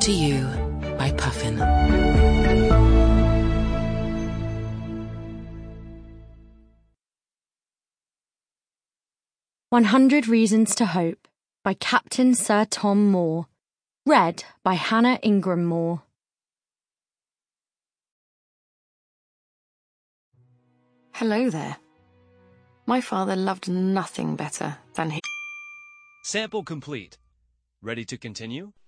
Brought to you by Puffin. 100 Reasons to Hope by Captain Sir Tom Moore. Read by Hannah Ingram Moore. Hello there. My father loved nothing better than his... Sample complete. Ready to continue?